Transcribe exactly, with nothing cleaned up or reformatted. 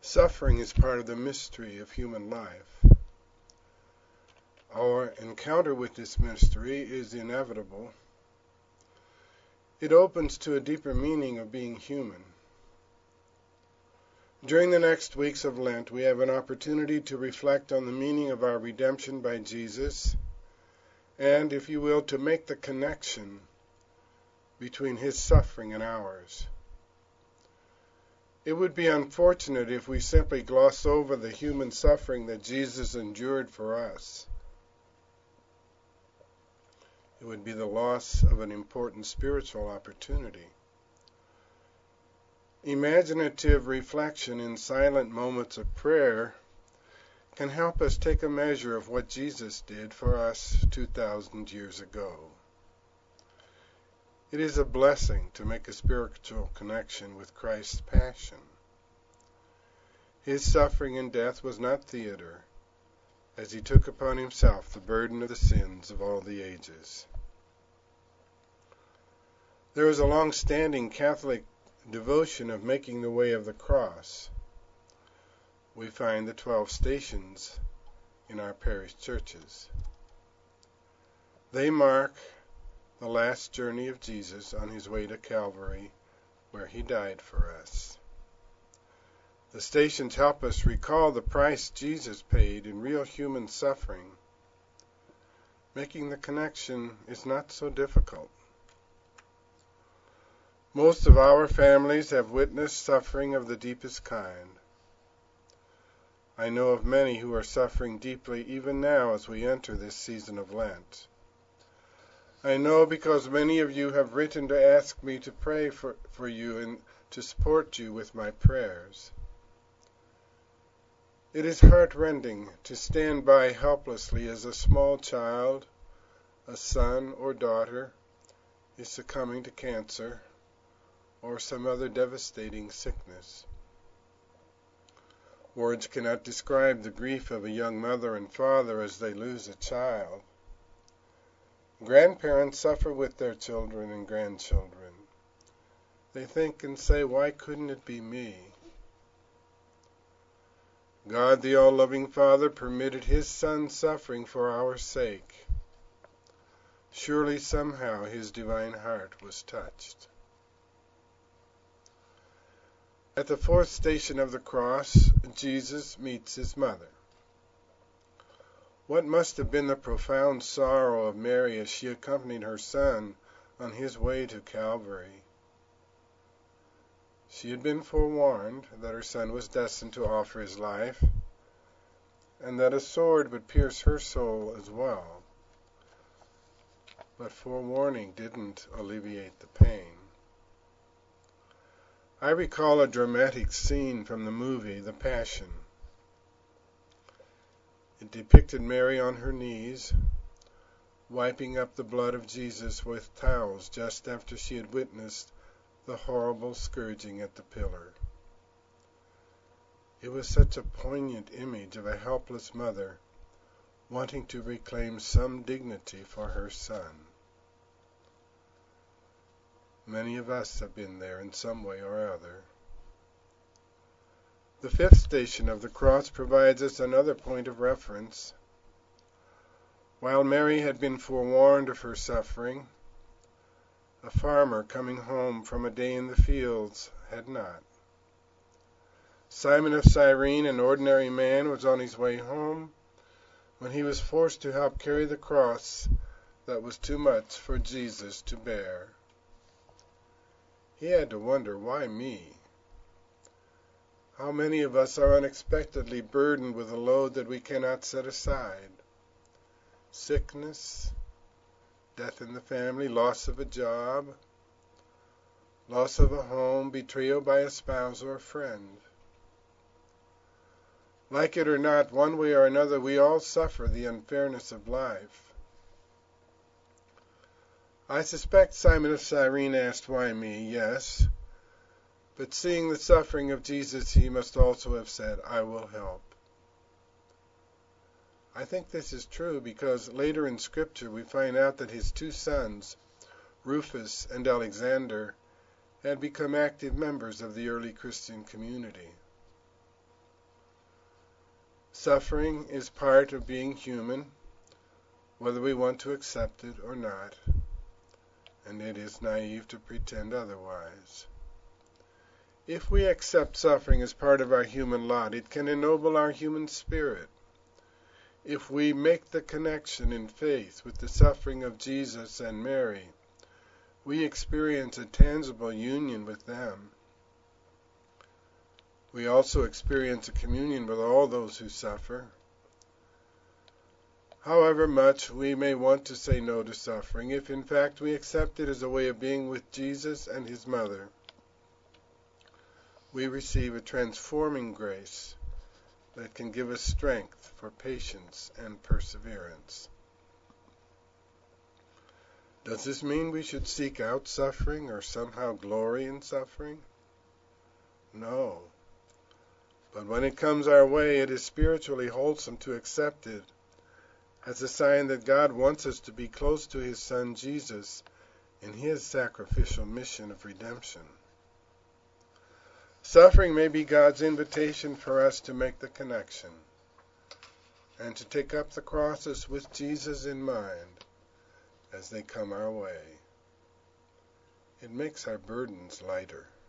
Suffering is part of the mystery of human life. Our encounter with this mystery is inevitable. It opens to a deeper meaning of being human. During the next weeks of Lent, we have an opportunity to reflect on the meaning of our redemption by Jesus, and, if you will, to make the connection between his suffering and ours. It would be unfortunate if we simply gloss over the human suffering that Jesus endured for us. It would be the loss of an important spiritual opportunity. Imaginative reflection in silent moments of prayer can help us take a measure of what Jesus did for us two thousand years ago. It is a blessing to make a spiritual connection with Christ's passion. His suffering and death was not theater, as he took upon himself the burden of the sins of all the ages. There is a long-standing Catholic devotion of making the way of the cross. We find the twelve stations in our parish churches. They mark the last journey of Jesus on his way to Calvary, where he died for us. The stations help us recall the price Jesus paid in real human suffering. Making the connection is not so difficult. Most of our families have witnessed suffering of the deepest kind. I know of many who are suffering deeply even now as we enter this season of Lent. I know because many of you have written to ask me to pray for, for you and to support you with my prayers. It is heartrending to stand by helplessly as a small child, a son or daughter, is succumbing to cancer or some other devastating sickness. Words cannot describe the grief of a young mother and father as they lose a child. Grandparents suffer with their children and grandchildren. They think and say, "Why couldn't it be me?" God, the all-loving Father, permitted his Son suffering for our sake. Surely somehow his divine heart was touched. At the fourth station of the cross, Jesus meets his mother. What must have been the profound sorrow of Mary as she accompanied her son on his way to Calvary? She had been forewarned that her son was destined to offer his life, and that a sword would pierce her soul as well. But forewarning didn't alleviate the pain. I recall a dramatic scene from the movie The Passion. It depicted Mary on her knees, wiping up the blood of Jesus with towels just after she had witnessed the horrible scourging at the pillar. It was such a poignant image of a helpless mother wanting to reclaim some dignity for her son. Many of us have been there in some way or other. The fifth station of the cross provides us another point of reference. While Mary had been forewarned of her suffering, a farmer coming home from a day in the fields had not. Simon of Cyrene, an ordinary man, was on his way home when he was forced to help carry the cross that was too much for Jesus to bear. He had to wonder, why me? How many of us are unexpectedly burdened with a load that we cannot set aside? Sickness, death in the family, loss of a job, loss of a home, betrayal by a spouse or a friend. Like it or not, one way or another, we all suffer the unfairness of life. I suspect Simon of Cyrene asked, "Why me?" Yes. But seeing the suffering of Jesus, he must also have said, "I will help." I think this is true because later in Scripture we find out that his two sons, Rufus and Alexander, had become active members of the early Christian community. Suffering is part of being human, whether we want to accept it or not, and it is naive to pretend otherwise. If we accept suffering as part of our human lot, it can ennoble our human spirit. If we make the connection in faith with the suffering of Jesus and Mary, we experience a tangible union with them. We also experience a communion with all those who suffer. However much we may want to say no to suffering, if in fact we accept it as a way of being with Jesus and his mother, we receive a transforming grace that can give us strength for patience and perseverance. Does this mean we should seek out suffering or somehow glory in suffering? No. But when it comes our way, it is spiritually wholesome to accept it as a sign that God wants us to be close to his Son Jesus in his sacrificial mission of redemption. Suffering may be God's invitation for us to make the connection and to take up the crosses with Jesus in mind as they come our way. It makes our burdens lighter.